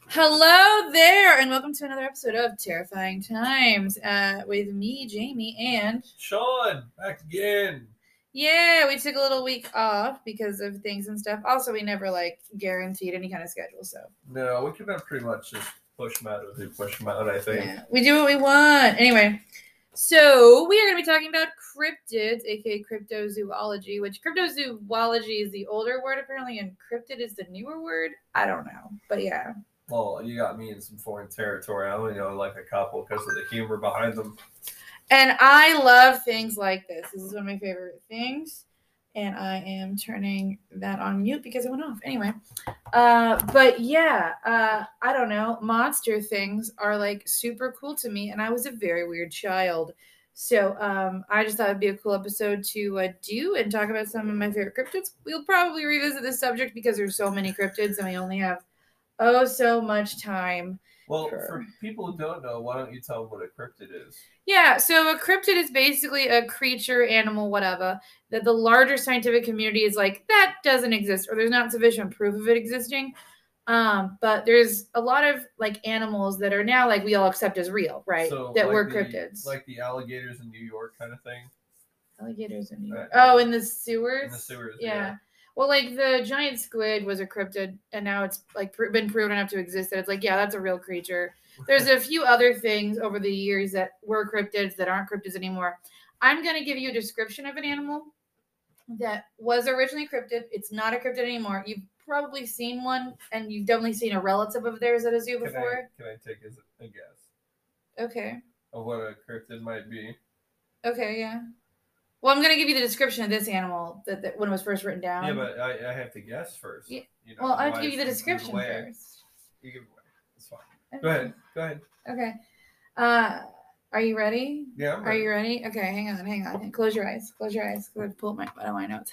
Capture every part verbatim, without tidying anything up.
Hello there, and welcome to another episode of Terrifying Times uh, with me, Jamie, and Sean, back again. Yeah, we took a little week off because of things and stuff. Also, we never like guaranteed any kind of schedule, so No, we can pretty much just push them out as we push them out, I think. yeah, we do what we want. Anyway, so we are going to be talking about cryptids, aka cryptozoology, which cryptozoology is the older word apparently, and cryptid is the newer word. I don't know, but yeah. Well, you got me in some foreign territory. I only know like a couple because of the humor behind them. And I love things like this. This is one of my favorite things. And I am turning that on mute because it went off. Anyway. Uh, but yeah, uh, I don't know. Monster things are like super cool to me. And I was a very weird child. So um, I just thought it'd be a cool episode to uh, do and talk about some of my favorite cryptids. We'll probably revisit this subject because there's so many cryptids and we only have oh so much time. Well, for... for people who don't know, why don't you tell them what a cryptid is? Yeah, so a cryptid is basically a creature, animal, whatever, that the larger scientific community is like, that doesn't exist, or there's not sufficient proof of it existing. Um, but there's a lot of like animals that are now like we all accept as real, right? So, that like were the, cryptids. Like the alligators in New York kind of thing? Alligators in New York. Right. Oh, in the sewers? In the sewers, yeah. yeah. Well, like the giant squid was a cryptid, and now it's like pr- been proven enough to exist that it's like, yeah, that's a real creature. There's a few other things over the years that were cryptids that aren't cryptids anymore. I'm going to give you a description of an animal that was originally cryptid. It's not a cryptid anymore. You've probably seen one, and you've definitely seen a relative of theirs at a zoo before. Can I, can I take a guess? Okay. Of what a cryptid might be? Okay, yeah. Well, I'm going to give you the description of this animal that, that when it was first written down. Yeah, but I, I have to guess first. Yeah. You know, well, I have to give you the description first. You give it away. It's fine. Okay. Go ahead. Go ahead. Okay. Uh, are you ready? Yeah, I'm ready. Are you ready? Okay, hang on, hang on. Close your eyes. Close your eyes. Go ahead, pull up my, one of my notes.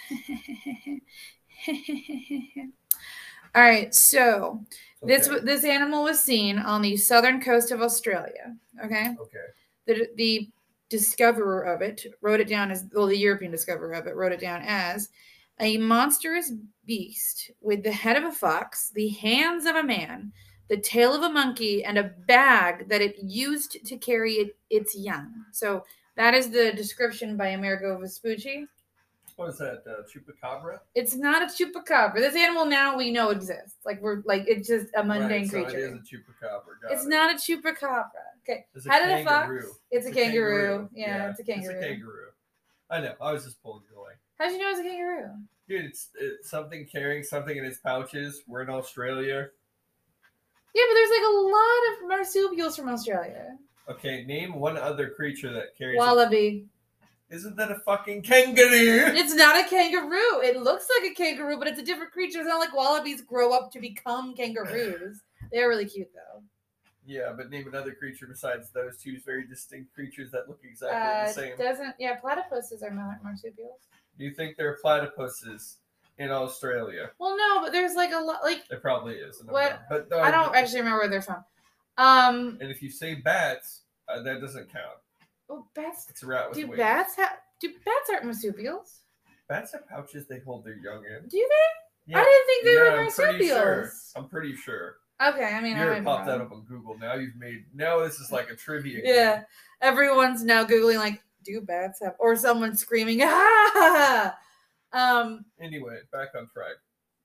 All right, so okay. this this animal was seen on the southern coast of Australia. Okay. Okay. The the discoverer of it wrote it down as, well, the European discoverer of it wrote it down as a monstrous beast with the head of a fox, the hands of a man, the tail of a monkey, and a bag that it used to carry it, its young. So that is the description by Amerigo Vespucci. What is that, uh, chupacabra? It's not a chupacabra. This animal now we know exists. Like we're like it's just a mundane right, so creature. It is a chupacabra. Got it's it. not a chupacabra. Okay. It's a How did a kangaroo. fox? It's, it's a, kangaroo. kangaroo. Yeah, yeah, it's a kangaroo. It's a kangaroo. I know. I was just pulling you away. How'd you know it's a kangaroo? Dude, it's, it's something carrying something in its pouches. We're in Australia. Yeah, but there's like a lot of marsupials from Australia. Okay, name one other creature that carries. Wallaby. A... Isn't that a fucking kangaroo? It's not a kangaroo. It looks like a kangaroo, but it's a different creature. It's not like wallabies grow up to become kangaroos. They're really cute, though. Yeah, but name another creature besides those two very distinct creatures that look exactly uh, the same. Doesn't yeah? Platypuses are not marsupials. Do you think there are platypuses in Australia? Well, no, but there's like a lot. Like there probably is. What? But no, I don't I, actually remember where they're from. Um. And if you say bats, uh, that doesn't count. Oh, bats. It's a rat with do wings. bats have? Do bats aren't marsupials? Bats have pouches they hold their young in. Do they? Yeah. I didn't think they yeah, were I'm marsupials. Pretty sure. I'm pretty sure. Okay, I mean, you I already popped wrong. that up on Google. Now you've made. Now this is like a trivia. Yeah, game. Everyone's now googling like, do bats have? Or someone screaming, ah! Um. Anyway, back on track.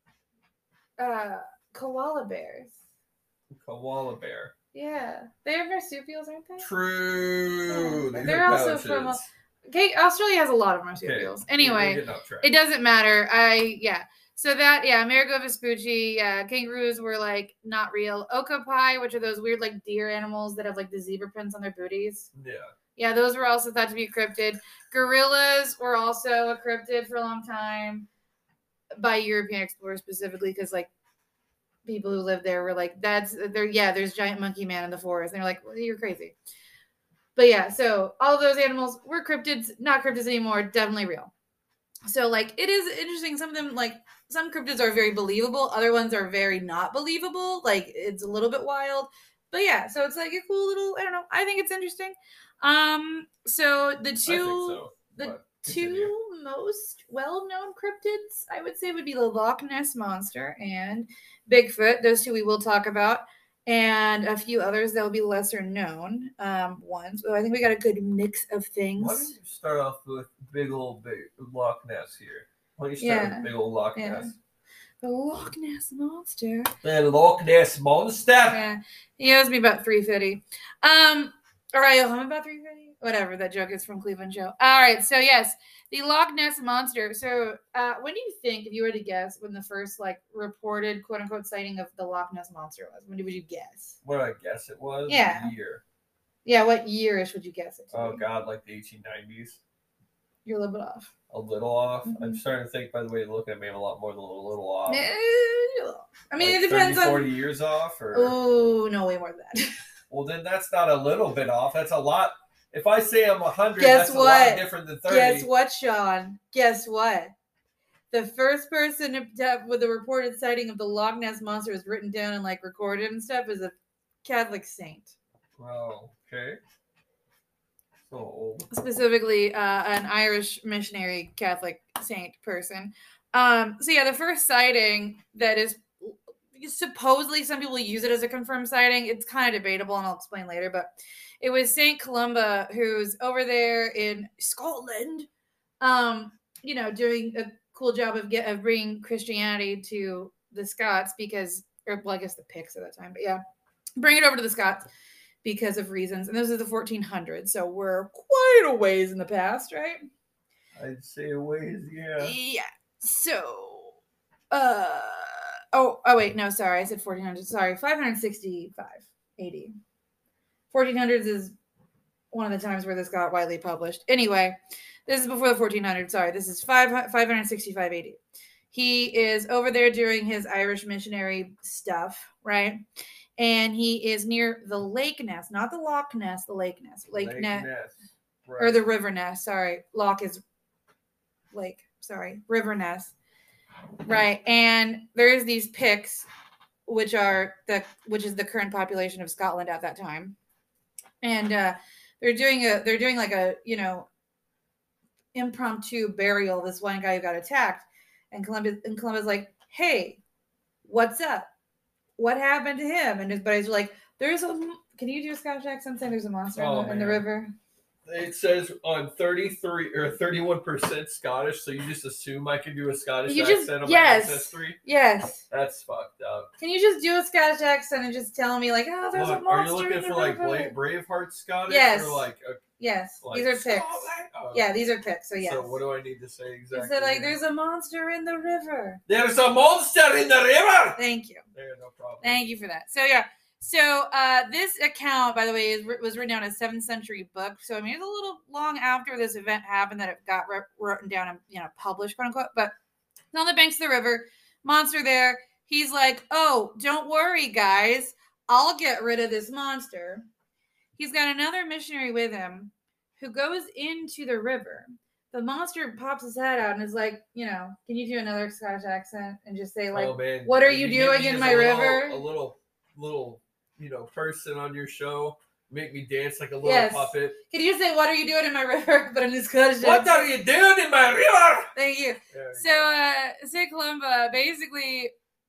Uh, koala bears. Koala bear. Yeah, they're marsupials, aren't they? True. Yeah. They're also pouches. from. Okay, Australia has a lot of marsupials. Okay. Anyway, it doesn't matter. I yeah. So that, yeah, Amerigo Vespucci, yeah, kangaroos were, like, not real. Okapi, which are those weird, like, deer animals that have, like, the zebra prints on their booties. Yeah. Yeah, those were also thought to be a cryptid. Gorillas were also a cryptid for a long time by European explorers specifically because, like, people who lived there were like, that's, there. yeah, there's giant monkey man in the forest. And they're like, well, you're crazy. But, yeah, so all of those animals were cryptids, not cryptids anymore, definitely real. So, like, it is interesting. Some of them, like, some cryptids are very believable. Other ones are very not believable. Like, it's a little bit wild. But, yeah, so it's, like, a cool little, I don't know. I think it's interesting. Um, so, the two, so, the two most well-known cryptids, I would say, would be the Loch Ness Monster and Bigfoot. Those two we will talk about. and a few others that will be lesser known um, ones. So I think we got a good mix of things. Why don't you start off with big old big Loch Ness here? Why don't you start Yeah. with big old Loch Yeah. Ness? The Loch Ness Monster. The Loch Ness Monster. Yeah, he owes me about three fifty. Um, or I owe him about three fifty. Whatever that joke is from Cleveland Show. All right, so yes, the Loch Ness Monster. So, uh, when do you think, if you were to guess, when the first like reported quote unquote sighting of the Loch Ness Monster was? When would you guess? What did I guess it was? Yeah. The year. Yeah, what yearish would you guess it to? Oh be? God, like the eighteen nineties. You're a little bit off. A little off. Mhm. I'm starting to think, by the way, looking at me, I'm a lot more than a little, little off. Eh, I mean, Like it depends thirty, forty on. years off, or Oh no, way more than that. well, then that's not a little bit off. That's a lot. If I say I'm one hundred, Guess that's what? a lot different than thirty. Guess what, Sean? Guess what? The first person to have, with a reported sighting of the Loch Ness Monster was written down and like recorded and stuff is a Catholic saint. Oh, okay. So old. Specifically, uh, an Irish missionary Catholic saint person. Um, so yeah, the first sighting that is supposedly some people use it as a confirmed sighting. It's kind of debatable, and I'll explain later. But it was Saint Columba, who's over there in Scotland, um, you know, doing a cool job of get of bringing Christianity to the Scots because, or well, I guess the Picts at that time, but yeah, bring it over to the Scots because of reasons. And this is the fourteen hundreds, so we're quite a ways in the past, right? I'd say a ways, yeah. Yeah. So, uh, oh, oh wait, no, sorry, I said fourteen hundred. Sorry, five sixty-five A D. fourteen hundreds is one of the times where this got widely published. Anyway, this is before the fourteen hundreds. Sorry, this is five sixty-five A D. He is over there doing his Irish missionary stuff, right? And he is near the Lake Ness, not the Loch Ness, the Lake Ness. Lake, Lake Ness. Ness. Right. Or the River Ness, sorry. Loch is lake, sorry. River Ness. Right. And there's these Picts, which are the which is the current population of Scotland at that time. And uh they're doing a they're doing like a, you know, impromptu burial of this one guy who got attacked. And Columbus and Columbus like, hey, what's up? What happened to him? And his buddies are like, there's a can you do a Scottish accent saying there's a monster Oh, in, the, in the man. river? It says on thirty-three or thirty-one percent Scottish, so you just assume I can do a Scottish You accent just- on yes. my ancestry? Yes. That's fucked up. Can you just do a Scottish accent and just tell me like, oh, there's Look, a monster are you looking in the for like river? Bla- Braveheart Scottish? Yes. Or like, a, Yes, like these are Picts. Scotland? Oh. Yeah, these are Picts. So yes. So what do I need to say You exactly? said like, there's a monster in the river. There's a monster in the river. Thank you. There, no problem. Thank you for that. So yeah. So uh, this account, by the way, is, was written down in a seventh century book. So I mean, it's a little long after this event happened that it got re- written down and you know published, quote unquote. But it's on the banks of the river, monster there. He's like, "Oh, don't worry, guys. I'll get rid of this monster." He's got another missionary with him who goes into the river. The monster pops his head out and is like, you know, can you do another Scottish accent and just say like, oh, man. "What are If you get doing me in as my a little- river?" A little, little. You know, person on your show, make me dance like a little Yes. puppet. Can you just say, "What are you doing in my river?" But in this Scottish What accent? are you doing in my river? Thank you. There you So, uh, Saint Columba basically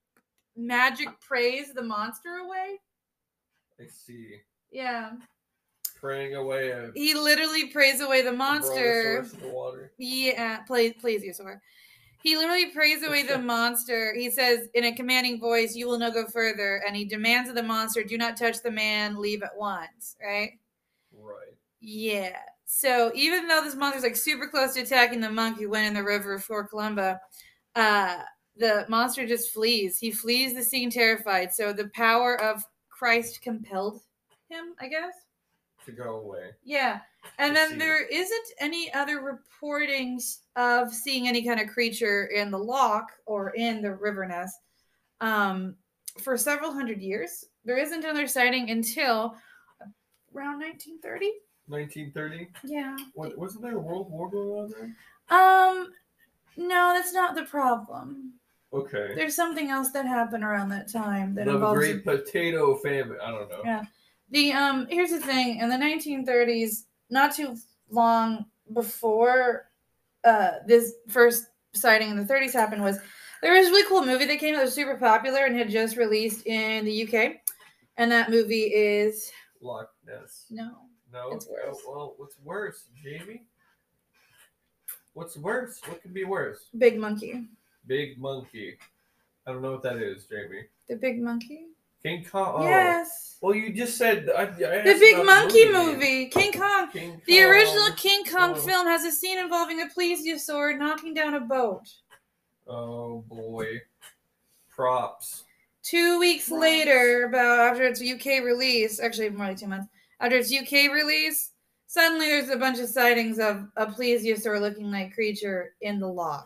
magic prays the monster away. go. I see. Yeah, Praying away a he literally prays away the monster. brontosaurus in the water. Yeah, please, plesiosaur. He literally prays away the monster. He says in a commanding voice, "You will not go further," and he demands of the monster, "Do not touch the man. Leave at once." Right? Right. Yeah. So even though this monster's like super close to attacking the monk who went in the river for Columba, uh, the monster just flees. He flees the scene terrified. So the power of Christ compelled him, I guess. To go away. Yeah. And I then see. there isn't any other reportings of seeing any kind of creature in the loch or in the river Ness um, for several hundred years. There isn't another sighting until around nineteen thirty. nineteen thirty? Yeah. What, wasn't there a World War going on there? Um, no, that's not the problem. Okay. There's something else that happened around that time that The involves Great Potato Famine. I don't know. Yeah. The um here's the thing, in the nineteen thirties, not too long before uh this first sighting in the thirties happened, was there was a really cool movie that came out that was super popular and had just released in the U K And that movie is Loch Ness. no. No. It's worse. Oh, well, what's worse, Jamie? What's worse? What could be worse? Big Monkey. Big Monkey. I don't know what that is, Jamie. The Big Monkey? King Kong. Oh. Yes. Well, you just said I, I The Big Monkey movie. movie. King Kong. King The Kong. original King Kong Oh. film has a scene involving a plesiosaur knocking down a boat. Oh boy. Props. Two weeks Props. later, about after its U K release, actually more like two months, after its U K release, suddenly there's a bunch of sightings of a plesiosaur-looking like creature in the loch.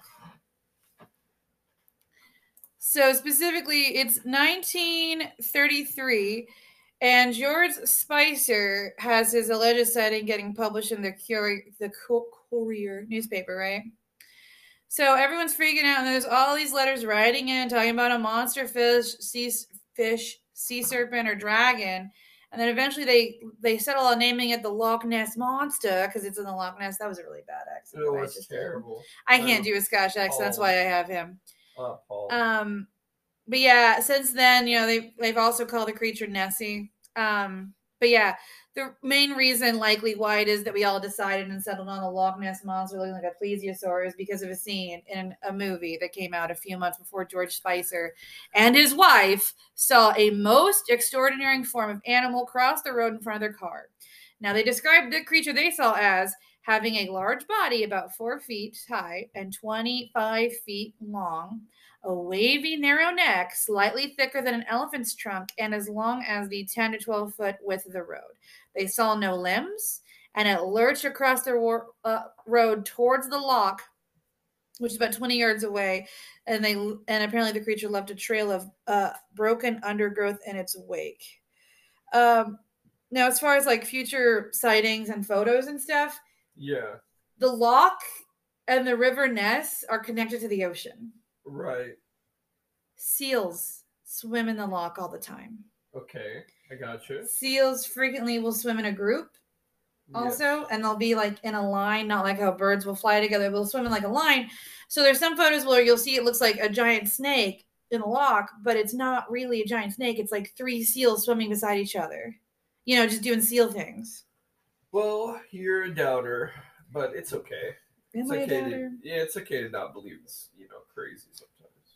So specifically, it's nineteen thirty-three, and George Spicer has his alleged sighting getting published in the Courier, the Courier newspaper, right? So everyone's freaking out, and there's all these letters writing in talking about a monster fish, sea fish, sea serpent, or dragon. And then eventually they they settle on naming it the Loch Ness Monster because it's in the Loch Ness. That was a really bad accent. It was terrible. I can't do a Scottish accent. That's why I have him. Oh, Paul. Um, but yeah, since then, you know, they they've also called the creature Nessie. Um, but yeah, the main reason likely why it is that we all decided and settled on the Loch Ness Monster looking like a plesiosaur is because of a scene in a movie that came out a few months before George Spicer and his wife saw a most extraordinary form of animal cross the road in front of their car. Now, they described the creature they saw as having a large body about four feet high and twenty-five feet long, a wavy, narrow neck, slightly thicker than an elephant's trunk, and as long as the ten to twelve foot width of the road. They saw no limbs, and it lurched across the war, uh, road towards the loch, which is about twenty yards away, and they and apparently the creature left a trail of uh, broken undergrowth in its wake. Um, now, as far as like future sightings and photos and stuff, yeah, the loch and the River Ness are connected to the ocean. Right. Seals swim in the loch all the time. Okay, I gotcha. Seals frequently will swim in a group also, Yes. and they'll be like in a line, not like how birds will fly together, they'll swim in like a line. So there's some photos where you'll see it looks like a giant snake in the loch, but it's not really a giant snake. It's like three seals swimming beside each other. You know, just doing seal things. Well, you're a doubter, but it's okay. Am It's I a okay doubter? to, yeah, it's okay to not believe it's, you know, crazy sometimes.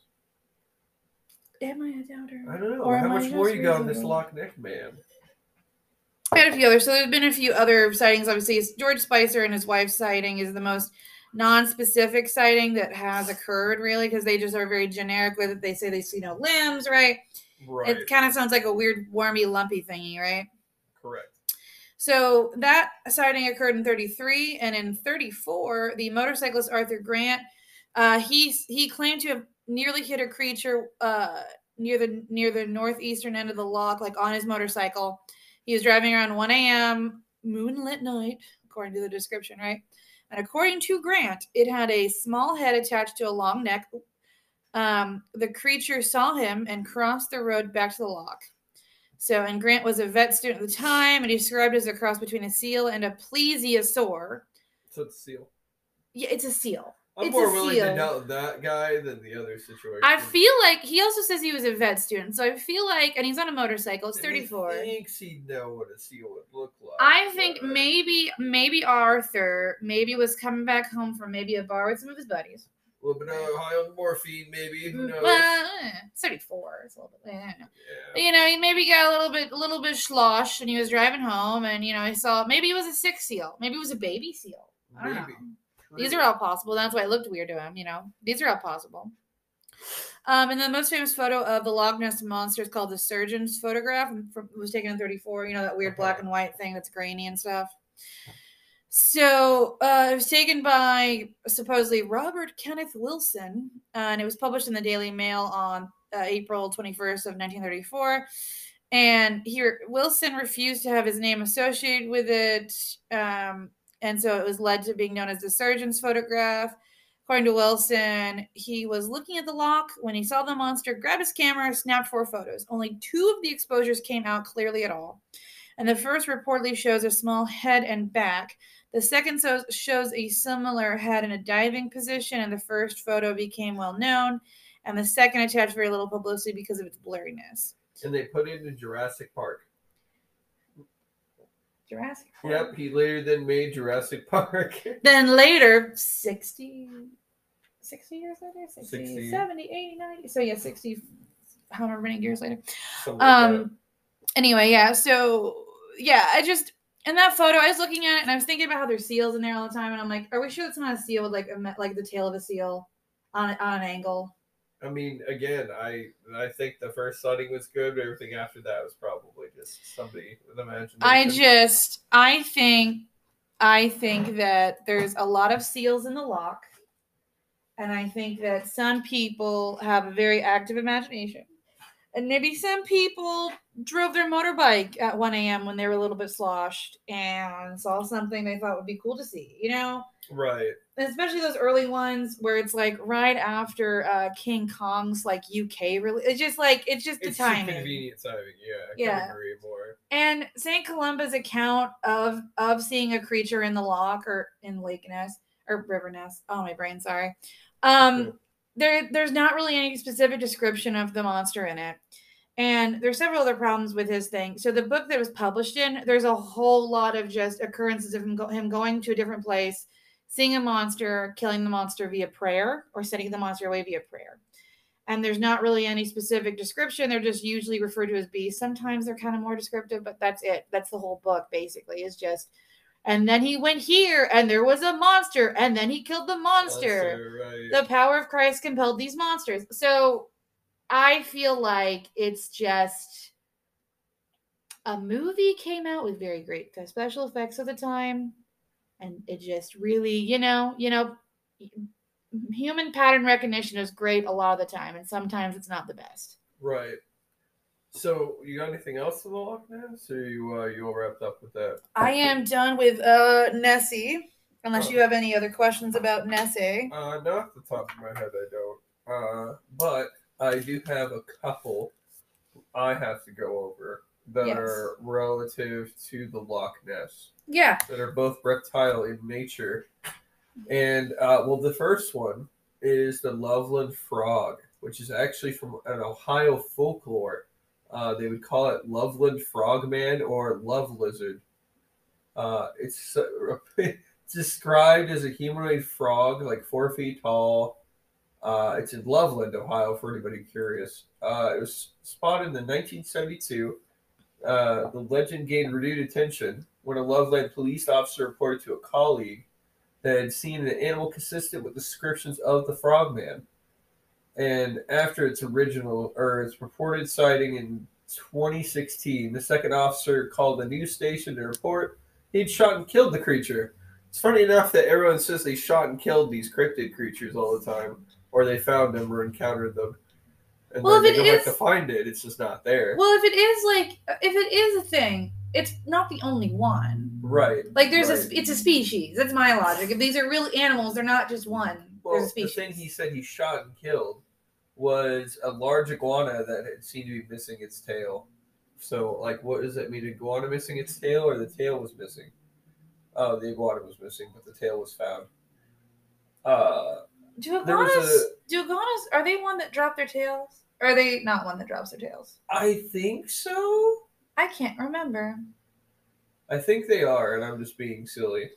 Am I a doubter? I don't know. Or How am I much more just you got on this reasonable? Loch Ness man? I had a few others. So there's been a few other sightings. Obviously, George Spicer and his wife's sighting is the most non-specific sighting that has occurred, really, because they just are very generic with it. They say they see no limbs, right? Right. It kind of sounds like a weird, wormy, lumpy thingy, right? Correct. So that sighting occurred in thirty-three, and in thirty-four, the motorcyclist Arthur Grant, uh, he he claimed to have nearly hit a creature uh, near the near the northeastern end of the loch, like on his motorcycle. He was driving around one a.m. moonlit night, according to the description, right? And according to Grant, it had a small head attached to a long neck. Um, the creature saw him and crossed the road back to the loch. So, and Grant was a vet student at the time, and he described it as a cross between a seal and a plesiosaur. So it's a seal. Yeah, it's a seal. I'm It's more a willing seal. to doubt that guy than the other situation. I feel like he also says he was a vet student, so I feel like, and he's on a motorcycle. It's And thirty-four. He thinks he'd know what a seal would look like. I think but- maybe, maybe Arthur maybe was coming back home from maybe a bar with some of his buddies. A little bit of high on morphine, maybe. Who knows? Well, eh, it's thirty-four. It's a little bit. I don't know. Yeah. You know, he maybe got a little bit, a little bit slosh, and he was driving home, and you know, he saw maybe it was a sick seal, maybe it was a baby seal. I don't Maybe. know. These are all possible. That's why it looked weird to him. You know, these are all possible. Um, and the most famous photo of the Loch Ness Monster is called the Surgeon's photograph. And from, it was taken in thirty-four. You know, that weird black and white thing that's grainy and stuff. So uh, it was taken by supposedly Robert Kenneth Wilson, uh, and it was published in the Daily Mail on uh, April twenty-first of nineteen thirty-four. And here, Wilson refused to have his name associated with it, um, and so it was led to being known as the Surgeon's photograph. According to Wilson, he was looking at the loch when he saw the monster, grabbed his camera, snapped four photos. Only two of the exposures came out clearly at all. And the first reportedly shows a small head and back. The second so- shows a similar head in a diving position, and the first photo became well known and the second attached very little publicity because of its blurriness. And they put it in Jurassic Park. Jurassic Park. Yep, he later then made Jurassic Park. Then later, sixty, sixty years later, sixty, sixty. seventy, eighty, ninety. So yeah, sixty, however many years later. Something like Um. that. Anyway, yeah. So yeah, I just in that photo, I was looking at it and I was thinking about how there's seals in there all the time, and I'm like, are we sure it's not a seal with like a me- like the tail of a seal on on an angle? I mean, again, I I think the first sighting was good, but everything after that was probably just somebody with imagination. I just, I think, I think that there's a lot of seals in the loch, and I think that some people have a very active imagination, and maybe some people drove their motorbike at one a.m. when they were a little bit sloshed and saw something they thought would be cool to see, you know? Right. And especially those early ones where it's like right after uh, King Kong's like U K really, it's just like it's just It's the timing. too convenient timing, yeah. I Yeah. can agree more. And Saint Columba's account of of seeing a creature in the loch or in Lake Ness or River Ness. Oh, my brain, sorry. Um, there there's not really any specific description of the monster in it. And there's several other problems with his thing. So the book that was published in, there's a whole lot of just occurrences of him, go, him going to a different place, seeing a monster, killing the monster via prayer, or sending the monster away via prayer. And there's not really any specific description. They're just usually referred to as beasts. Sometimes they're kind of more descriptive, but that's it. That's the whole book, basically, is just, and then he went here, and there was a monster, and then he killed the monster. Monster, right. The power of Christ compelled these monsters. So I feel like it's just a movie came out with very great special effects at the time. And it just really, you know, you know, human pattern recognition is great a lot of the time, and sometimes it's not the best. Right. So, you got anything else to the Loch Ness, or you uh, you all wrapped up with that? I am done with uh, Nessie, unless Oh. you have any other questions about Nessie. Uh, not off the top of my head, I don't. Uh, but I do have a couple I have to go over that Yes. are relative to the Loch Ness, Yeah. that are both reptile in nature. And, uh, well, the first one is the Loveland Frog, which is actually from an Ohio folklore. Uh, they would call it Loveland Frogman or Love Lizard. Uh, it's, uh, it's described as a humanoid frog, like four feet tall. Uh, it's in Loveland, Ohio, for anybody curious. Uh, it was spotted in the nineteen seventy-two. Uh, the legend gained renewed attention when a Loveland police officer reported to a colleague that had seen an animal consistent with descriptions of the frogman. And after its original, or its reported sighting in twenty sixteen, the second officer called the news station to report he'd shot and killed the creature. It's funny enough that everyone says they shot and killed these cryptid creatures all the time, or they found them or encountered them. And Well, then if they it go back is- to find it, it's just not there. Well, if it is like, if it is a thing, it's not the only one. Right. Like there's right. a, it's a species. That's my logic. If these are real animals, they're not just one. Well, there's a the species. thing he said he shot and killed was a large iguana that had seemed to be missing its tail. So, like, what does that mean? Iguana missing its tail, or the tail was missing? Oh, the iguana was missing, but the tail was found. Uh, Do there was iguanas? a- Do iguanas? Are they one that drop their tails? Or are they not one that drops their tails? I think so. I can't remember. I think they are, and I'm just being silly.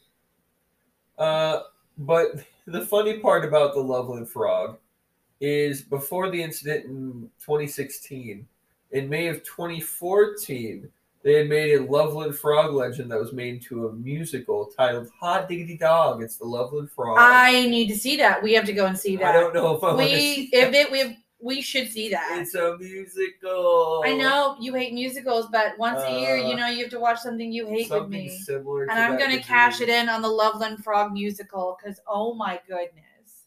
Uh, but the funny part about the Loveland Frog is before the incident in twenty sixteen, in May of twenty fourteen, they had made a Loveland Frog legend that was made into a musical titled Hot Diggity Dog. It's the Loveland Frog. I need to see that. We have to go and see that. I don't know if I want to We see if that. it we we should see that. It's a musical. I know you hate musicals, but once a year, Uh, you know, you have to watch something you hate with Something me. similar to And I'm that gonna degree. cash it in on the Loveland Frog musical because oh my goodness.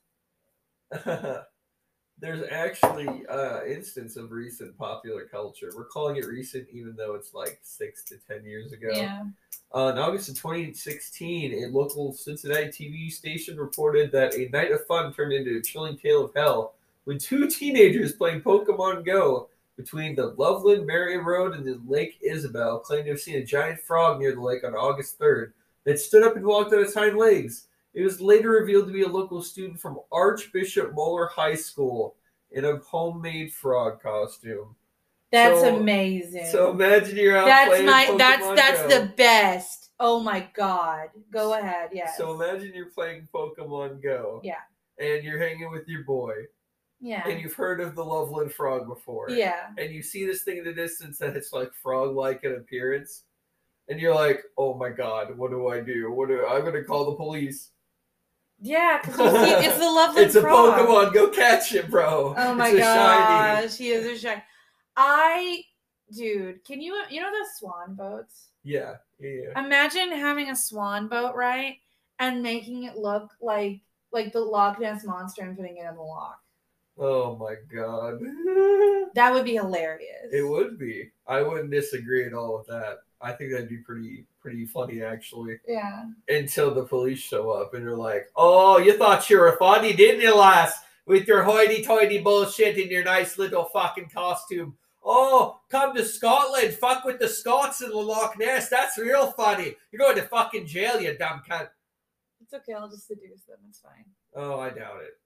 There's actually uh instance of recent popular culture. We're calling it recent even though it's like six to ten years ago. Yeah. Uh, in August of twenty sixteen, a local Cincinnati T V station reported that a night of fun turned into a chilling tale of hell when two teenagers playing Pokemon Go between the Loveland Marion Road and the Lake Isabel claimed to have seen a giant frog near the lake on August third that stood up and walked on its hind legs. It was later revealed to be a local student from Archbishop Moeller High School in a homemade frog costume. That's So- amazing. So imagine you're out that's playing my Pokemon that's that's Go. the best. Oh my god. Go ahead. Yes. So imagine you're playing Pokemon Go. Yeah. And you're hanging with your boy. Yeah. And you've heard of the Loveland Frog before. Yeah. And you see this thing in the distance that it's like frog-like in appearance. And you're like, oh my god, what do I do? What do I'm gonna call the police. Yeah, because it's the Loveland It's a Frog. Pokemon. Go catch it, bro. Oh my it's a gosh, shiny. he is a shiny. I, dude, can you you know the swan boats? Yeah, yeah, yeah. Imagine having a swan boat, right, and making it look like like the Loch Ness monster and putting it in the loch. Oh my god. That would be hilarious. It would be. I wouldn't disagree at all with that. I think that'd be pretty pretty funny actually. Yeah. Until the police show up and they're like, "Oh, you thought you were funny, didn't you, lass? With your hoity-toity bullshit in your nice little fucking costume. Oh, come to Scotland, fuck with the Scots in the Loch Ness. That's real funny. You're going to fucking jail, you dumb cunt." It's okay. I'll just seduce them. It's fine. Oh, I doubt it.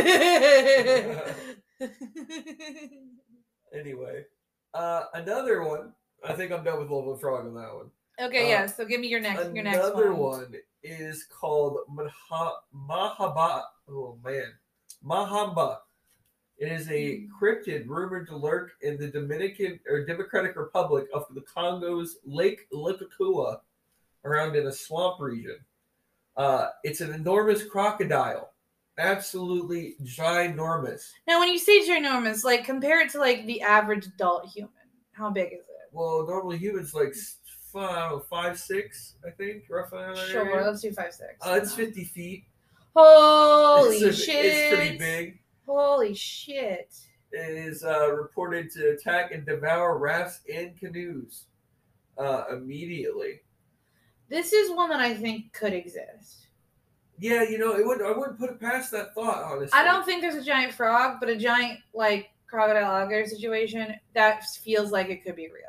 Anyway, uh, another one. I think I'm done with Loveland Frog on that one. Okay, Uh, yeah. So give me your next. Your next Another one. one is called Maha, Mahaba. Oh man, Mahamba. It is a cryptid rumored to lurk in the Dominican or Democratic Republic of the Congo's Lake Likakua, around in a swamp region. Uh, it's an enormous crocodile, absolutely ginormous. Now, when you say ginormous, like compare it to like the average adult human. How big is it? Well, normally humans like five, five, six, I think, roughly. around that Sure, area. let's do five six. Uh, it's fifty feet. Holy it's, a- shit! It's pretty big. Holy shit! It is uh, reported to attack and devour rafts and canoes uh, immediately. This is one that I think could exist. Yeah, you know, it would. I wouldn't put it past that thought, honestly. I don't think there's a giant frog, but a giant like crocodile alligator situation that feels like it could be real.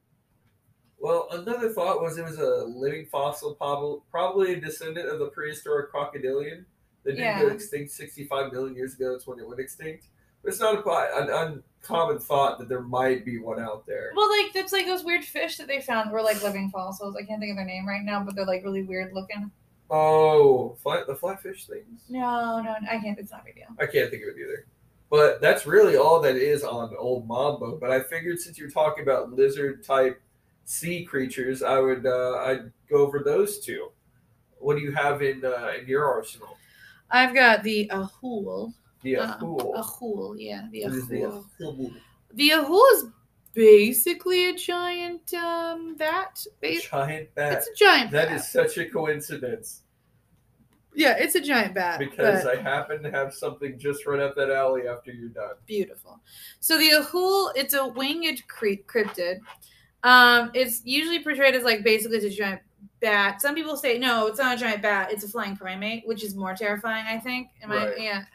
Well, another thought was it was a living fossil, probably, probably a descendant of the prehistoric crocodilian that didn't Yeah. go extinct sixty-five million years ago. That's when it went extinct. But it's not a, an uncommon thought that there might be one out there. Well, like that's like those weird fish that they found were like living fossils. I can't think of their name right now, but they're like really weird looking. Oh, flat, the flatfish things? No, no, I can't. It's not a big deal. I can't think of it either. But that's really all that is on Old Mambo. But I figured since you're talking about lizard type sea creatures, I would uh, I'd go over those two. What do you have in uh, in your arsenal? I've got the ahul. The Uh, Ahul. Ahul, yeah, the What is the ahul. Ahul? The ahul is basically a giant um, bat. Ba- Giant bat. It's a giant That bat. is such a coincidence Yeah, it's a giant bat. because but I happen to have something just right up that alley after you're done. beautiful. So the ahul, it's a winged cre- cryptid. Um, it's usually portrayed as like basically it's a giant bat. Some people say no, it's not a giant bat. It's a flying primate, which is more terrifying. I think. Am Right. I? Yeah.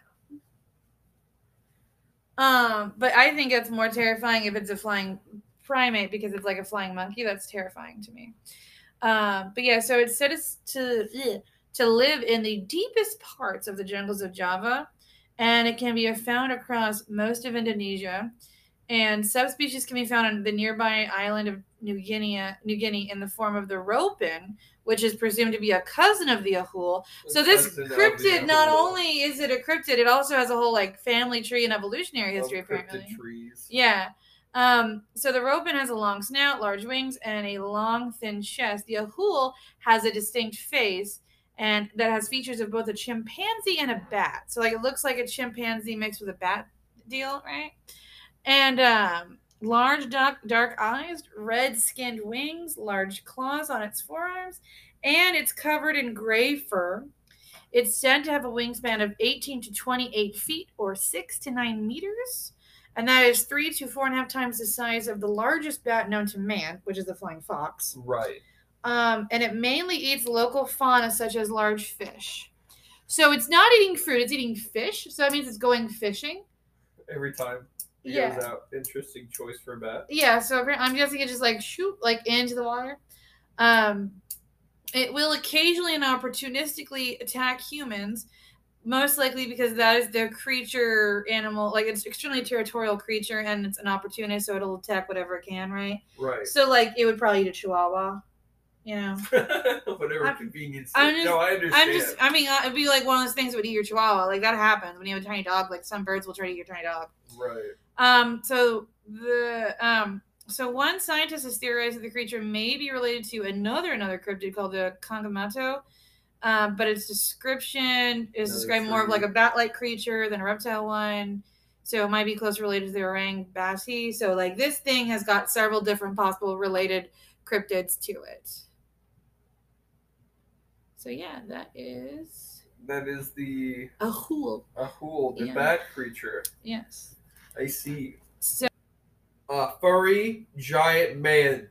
Um, but I think it's more terrifying if it's a flying primate because it's like a flying monkey. That's terrifying to me. Um, but yeah, so it's said as to ugh, to live in the deepest parts of the jungles of Java, and it can be found across most of Indonesia. And subspecies can be found on the nearby island of New Guinea, New Guinea in the form of the ropin, which is presumed to be a cousin of the ahul. So this Cousin of the cryptid, not Ahul. only is it a cryptid, it also has a whole like family tree and evolutionary history Of cryptid apparently. trees. Yeah. Um, so the ropin has a long snout, large wings, and a long, thin chest. The ahul has a distinct face and that has features of both a chimpanzee and a bat. So like it looks like a chimpanzee mixed with a bat deal, right? And um, large, dark, dark eyes, red-skinned wings, large claws on its forearms, and it's covered in gray fur. It's said to have a wingspan of eighteen to twenty-eight feet, or six to nine meters, and that is three to four and a half times the size of the largest bat known to man, which is the flying fox. Right. Um, and it mainly eats local fauna such as large fish. So it's not eating fruit; it's eating fish. So that means it's going fishing. Every time it Yeah. goes out. Interesting choice for a bat. Yeah, so apparently- I'm guessing it just like shoot like into the water. Um, it will occasionally and opportunistically attack humans, most likely because that is their creature animal. Like, it's extremely territorial creature, and it's an opportunist, so it'll attack whatever it can, right? Right. So, like, it would probably eat a chihuahua, you know? Whatever I'm- convenience. I'm just- no, I understand. I'm just, I mean, uh, it'd be like one of those things that would eat your chihuahua. Like, that happens when you have a tiny dog. Like, some birds will try to eat your tiny dog. Right. Um, so the um so one scientist has theorized that the creature may be related to another another cryptid called the Kangamato, um, but its description is Another described more of tree. like a bat-like creature than a reptile one. So it might be close related to the orang basi. So like this thing has got several different possible related cryptids to it. So yeah, that is That is the a hool. Ahul, the Yeah. bat creature. Yes. I see. So A furry giant man.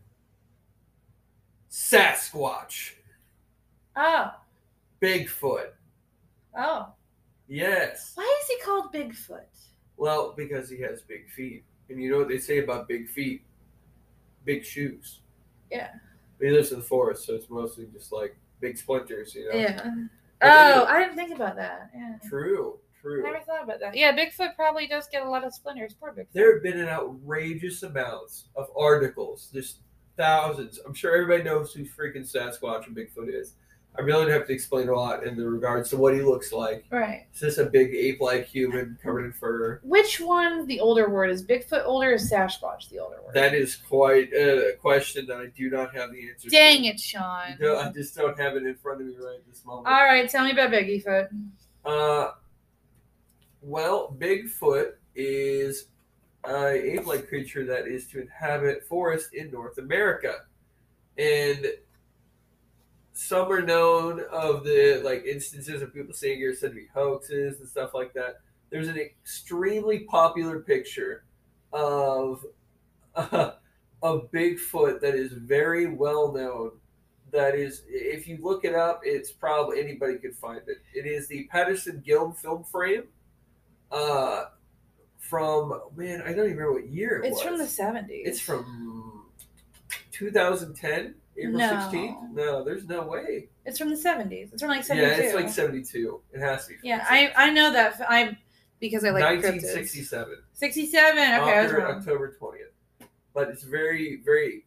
Sasquatch. oh Bigfoot. oh. Yes. Why is he called Bigfoot? Well, because he has big feet. And you know what they say about big feet? Big shoes. Yeah. But he lives in the forest, so it's mostly just like big splinters, you know? Yeah. But Oh, anyway, I didn't think about that. Yeah. True, true. I never thought about that. Yeah, Bigfoot probably does get a lot of splinters. Poor Bigfoot. There have been an outrageous amounts of articles. There's thousands. I'm sure everybody knows who freaking Sasquatch and Bigfoot is. I really don't have to explain a lot in the regards to what he looks like. Right. It's just a big ape-like human covered in fur. Which one the older word? Is Bigfoot older or is Sasquatch the older word? That is quite a question that I do not have the answer Dang to. it, Sean. No, I just don't have it in front of me right this moment. All right, tell me about Bigfoot. Uh, well, Bigfoot is a ape-like creature that is to inhabit forests in North America, and some are known of the like instances of people saying you're said to be hoaxes and stuff like that. There's an extremely popular picture of uh, of Bigfoot that is very well known. That is, if you look it up, it's probably anybody could find it. It is the Patterson Gilm film frame. Uh, from man, I don't even remember what year it It's was. from the seventies. It's from two thousand ten, April No. sixteenth. No, there's no way. It's from the seventies. It's from like Yeah, seventy-two. it's like seventy-two. It has to be. from Yeah, I I know that f- I because I like nineteen cryptids. sixty-seven. sixty-seven. Okay, I was October, wrong. October twentieth. But it's very, very,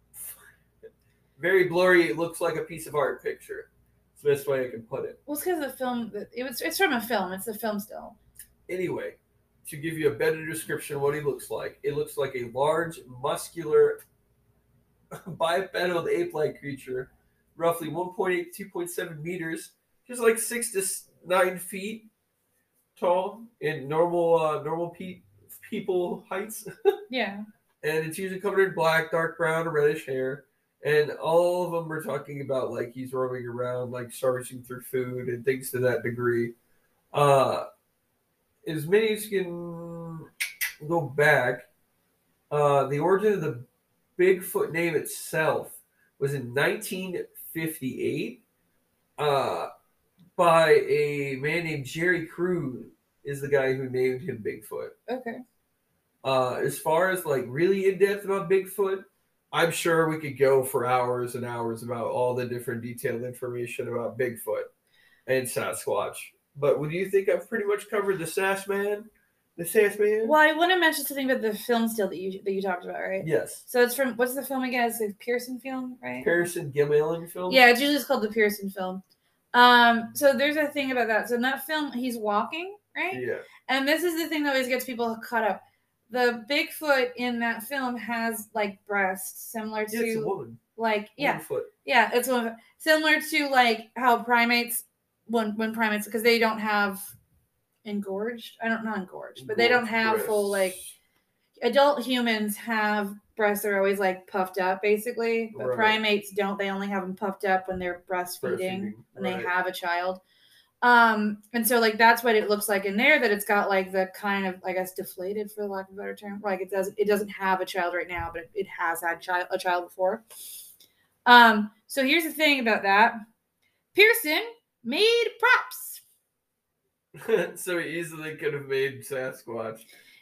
very blurry. It looks like a piece of art picture. It's the best way I can put it. Well, it's because the film. It was. It's from a film. It's the film still. Anyway, to give you a better description of what he looks like, it looks like a large, muscular, bipedal ape-like creature, roughly one point eight to two point seven meters, just like six to nine feet tall in normal, uh, normal pe- people heights. Yeah. And it's usually covered in black, dark brown, or reddish hair. And all of them are talking about like he's roaming around, like searching through food and things to that degree. Uh, as many as you can go back, uh, the origin of the Bigfoot name itself was in nineteen fifty-eight uh, by a man named Jerry Crew is the guy who named him Bigfoot. Okay. Uh, as far as like really in depth about Bigfoot, I'm sure we could go for hours and hours about all the different detailed information about Bigfoot and Sasquatch. But would you think I've pretty much covered the Sass Man? The Sass Man? Well, I want to mention something about the film still that you that you talked about, right? Yes. So it's from what's the film again? It's the Pearson film, right? Pearson Gilliam film? Yeah, it's usually called the Pearson film. Um, so there's a thing about that. So in that film, he's walking, right? Yeah. And this is the thing that always gets people caught up. The Bigfoot in that film has like breasts, similar Yeah, it's a to woman. like yeah, One foot. yeah, it's one of, similar to like how primates when when primates because they don't have engorged. I don't not engorged, but they don't have full like adult humans have breasts that are always like puffed up basically, but Right. primates don't. They only have them puffed up when they're breastfeeding, Breastfeeding, when right. they have a child. Um, and so like that's what it looks like in there. That it's got like the kind of I guess deflated for lack of a better term. Like it doesn't it doesn't have a child right now, but it, it has had child a child before. Um, so here's the thing about that. Pearson made props. So he easily could have made Sasquatch.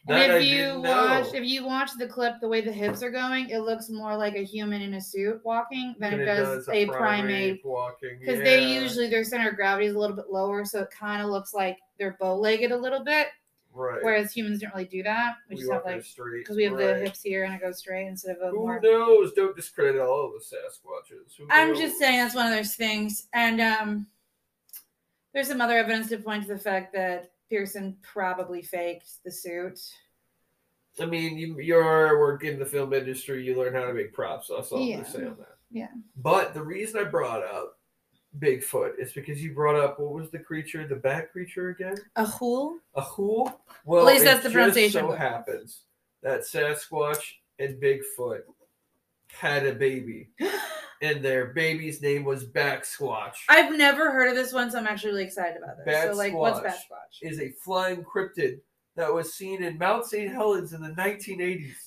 And That if I you didn't watch, know. if you watch the clip, the way the hips are going, it looks more like a human in a suit walking than And it does, a primate. walking. Because yeah. they usually their center of gravity is a little bit lower, so it kind of looks like they're bow-legged a little bit. Right. Whereas humans don't really do that. We, We just have walk in a like straight. because we have right. the hips here and it goes straight instead of a Who more. knows? Don't discredit all of the Sasquatches. Who I'm knows? just saying that's one of those things, and um, there's some other evidence to point to the fact that Pearson probably faked the suit. I mean, you you're working in the film industry. You learn how to make props. That's all I'm Yeah. gonna say on that. Yeah. But the reason I brought up Bigfoot is because you brought up what was the creature, the bat creature again? A whool? A whool? Well, At least that's it the just pronunciation. so happens that Sasquatch and Bigfoot had a baby, and their baby's name was Bat Squatch. I've never heard of this one, so I'm actually really excited about this. Bat so, like, Squatch what's Bat Squatch? Is a flying cryptid that was seen in Mount Saint Helens in the nineteen eighties.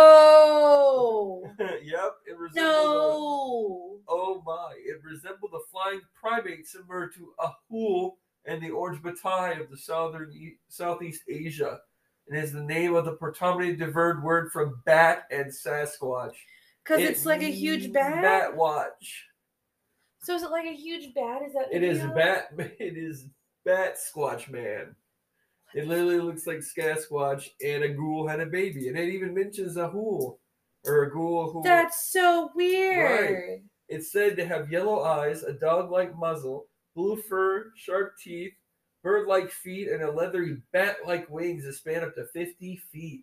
No. Yep, it resembled. No. A, oh my! It resembled a flying primate similar to a hool and the orange batai of the southern Southeast Asia, and is the name of the predominantly diverged word from bat and Sasquatch. Because It it's like a huge means bat. Bat watch. So is it like a huge bat? Is that? It is deal? bat. It is Bat Squatch man. It literally looks like Sasquatch, and a ghoul had a baby, and it even mentions a hool or a ghoul who. That's so weird. Right. It's said to have yellow eyes, a dog-like muzzle, blue fur, sharp teeth, bird-like feet, and a leathery bat-like wings that span up to fifty feet.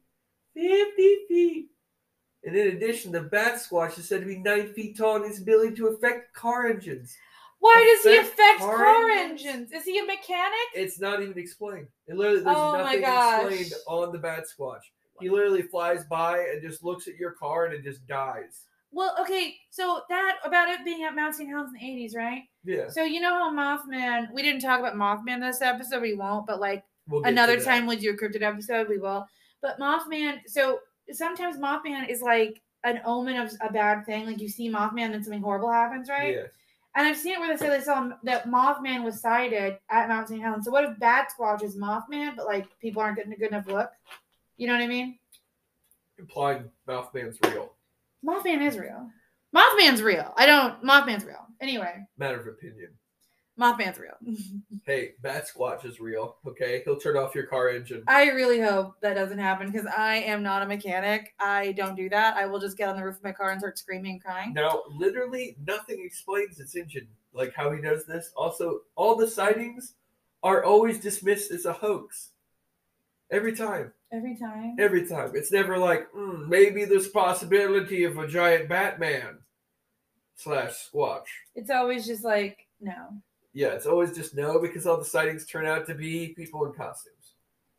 fifty feet. And in addition, the Bat Squatch is said to be nine feet tall and its ability to affect car engines. Why does he Affect affect car car engines? engines? Is he a mechanic? It's not even explained. It literally, there's Oh my nothing gosh. explained on the Bat Squatch. He literally flies by and just looks at your car and it just dies. Well, okay, so that about it being at Mount Saint Helens in the eighties, right? Yeah. So you know how Mothman, we didn't talk about Mothman this episode, we won't, but like We'll get another to that. time with your cryptid episode, we will. But Mothman, so sometimes Mothman is like an omen of a bad thing. Like you see Mothman, then something horrible happens, right? Yeah. And I've seen it where they say they saw that Mothman was sighted at Mount Saint Helens. So what if Bat Squatch is Mothman, but like people aren't getting a good enough look? You know what I mean? Implying Mothman's real. Mothman is real. Mothman's real. I don't. Mothman's real. Anyway, Matter of opinion. Mothman's real. Hey, Bat Squatch is real, okay? He'll turn off your car engine. I really hope that doesn't happen because I am not a mechanic. I don't do that. I will just get on the roof of my car and start screaming and crying. Now, literally nothing explains its engine, like how he does this. Also, all the sightings are always dismissed as a hoax. Every time. Every time. Every time. It's never like, mm, maybe there's possibility of a giant Batman slash Squatch. It's always just like, no. Yeah, it's always just no, because all the sightings turn out to be people in costumes.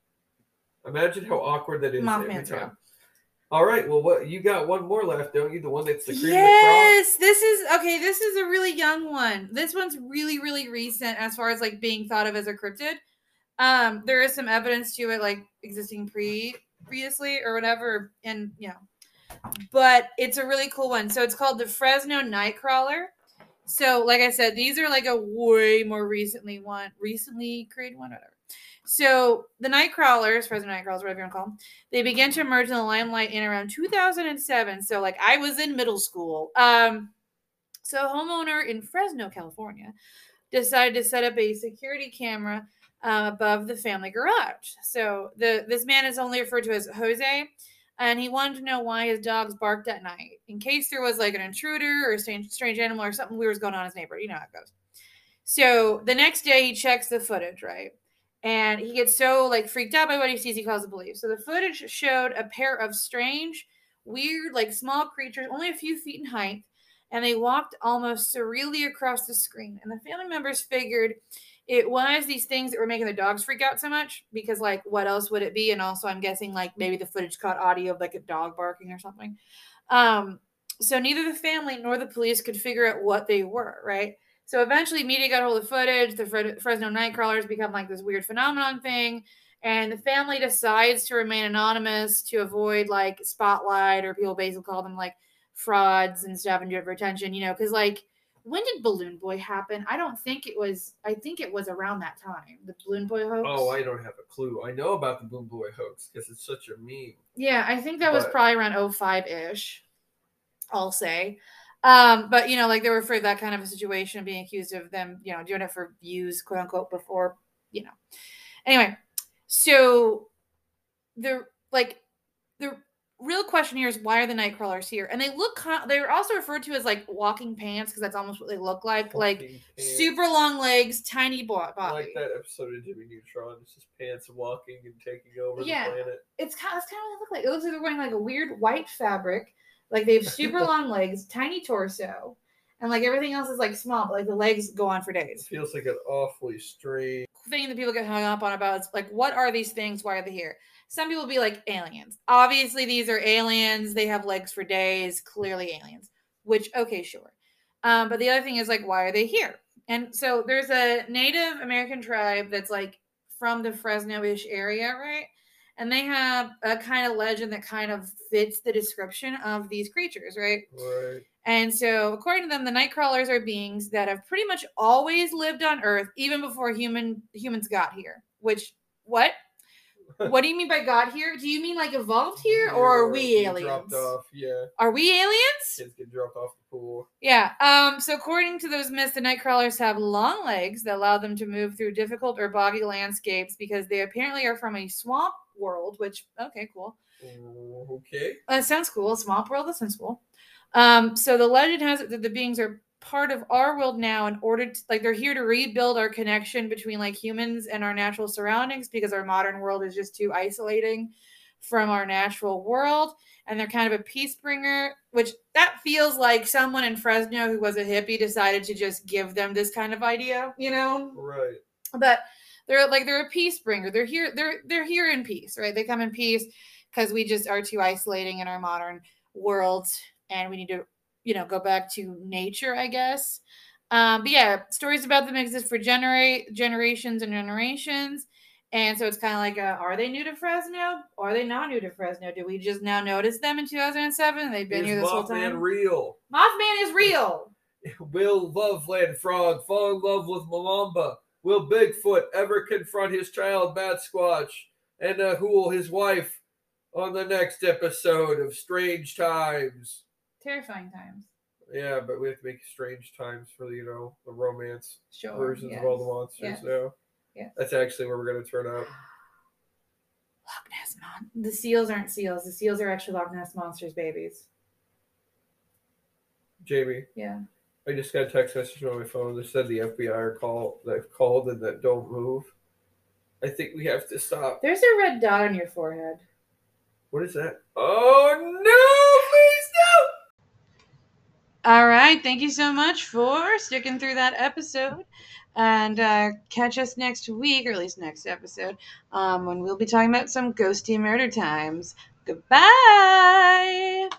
Imagine how awkward that is every Mothman's time. real. All right, well, what you got one more left, don't you? The one that's the cream Yes, this is okay. This is a really young one. This one's really, really recent as far as like being thought of as a cryptid. Um, there is some evidence to it, like existing pre previously or whatever, and you know, but it's a really cool one. So it's called the Fresno Nightcrawler. So, like I said, these are like a way more recently one, recently created one, whatever. So the Nightcrawlers, Fresno Nightcrawlers, whatever you want to call them, they began to emerge in the limelight in around two thousand seven. So, like, I was in middle school. Um, so a homeowner in Fresno, California, decided to set up a security camera uh, above the family garage. So the this man is only referred to as Jose, and he wanted to know why his dogs barked at night, in case there was like an intruder or a strange, strange animal or something weird was going on in his neighborhood. You know how it goes. So the next day, he checks the footage, right? And he gets so like freaked out by what he sees, he calls the police. So the footage showed a pair of strange, weird, like small creatures, only a few feet in height, and they walked almost surreally across the screen. And the family members figured it was these things that were making the dogs freak out so much because, like, what else would it be? And also, I'm guessing like maybe the footage caught audio of like a dog barking or something. Um, so neither the family nor the police could figure out what they were, right? So eventually media got hold of footage. The Fre- Fresno Nightcrawlers become like this weird phenomenon thing. And the family decides to remain anonymous to avoid like spotlight, or people basically call them like frauds and stuff and do it for attention, you know, because like when did Balloon Boy happen? I don't think it was. I think it was around that time. The Balloon Boy hoax. Oh, I don't have a clue. I know about the Balloon Boy hoax because it's such a meme. Yeah, I think that was But- probably around oh five ish. I'll say. Um, but you know, like they were afraid of that kind of a situation, being accused of them, you know, doing it for views, quote unquote, before, you know. Anyway, so the like the real question here is why are the Nightcrawlers here? And they look kind they're also referred to as like walking pants because that's almost what they look like. Like Walking pants. super long legs, tiny bo- body. Like that episode of Jimmy Neutron. It's just pants walking and taking over Yeah. the planet. It's kind that's kind of what they look like. It looks like they're wearing like a weird white fabric. Like they have super long legs, tiny torso, and like everything else is like small, but like the legs go on for It days. feels like an awfully strange. Thing that people get hung up on about is like, what are these things? Why are they here? Some people be like aliens. Obviously, these are aliens. They have legs for days. Clearly, aliens. Which okay, sure. Um, but the other thing is like, why are they here? And so there's a Native American tribe that's like from the Fresno-ish area, right? And they have a kind of legend that kind of fits the description of these creatures, right? Right. And so, according to them, the Nightcrawlers are beings that have pretty much always lived on Earth, even before human humans got here. Which, what? What do you mean by got here? Do you mean like evolved here, or are we Get aliens? Dropped off, yeah. Are we aliens? Kids get dropped off the pool. Yeah. Um. So, according to those myths, the Nightcrawlers have long legs that allow them to move through difficult or boggy landscapes because they apparently are from a swamp world. Which, okay, cool. Okay. That sounds cool. Swamp world. That sounds cool. Um, so the legend has it that the beings are part of our world now in order to, like, they're here to rebuild our connection between like humans and our natural surroundings because our modern world is just too isolating from our natural world. And they're kind of a peace bringer, which that feels like someone in Fresno who was a hippie decided to just give them this kind of idea, you know? Right. But they're like, they're a peace bringer. They're here. They're, they're here in peace, right? They come in peace because we just are too isolating in our modern world. And we need to, you know, go back to nature, I guess. Um, but yeah, stories about them exist for genera- generations and generations. And so it's kind of like, a, are they new to Fresno? Or are they not new to Fresno? Do we just now notice them in two thousand seven? They've been Is here this whole Mothman time. real? Mothman is real. Will Loveland Frog fall in love with Malamba? Will Bigfoot ever confront his child Batsquatch? And uh, who will his wife on the next episode of Strange Times? Terrifying times. Yeah, but we have to make strange times for the, you know, the romance Sure. versions yes. of all the monsters Yes. now. Yes. That's actually where we're going to turn out. Loch Ness Mon. The seals aren't seals. The seals are actually Loch Ness monsters babies. Jamie, Yeah. I just got a text message on my phone that said the F B I are call, that called and that don't move. I think we have to stop. There's a red dot on your forehead. What is that? Oh, no, please no! All right. Thank you so much for sticking through that episode. And uh, catch us next week, or at least next episode, um, when we'll be talking about some ghosty murder times. Goodbye.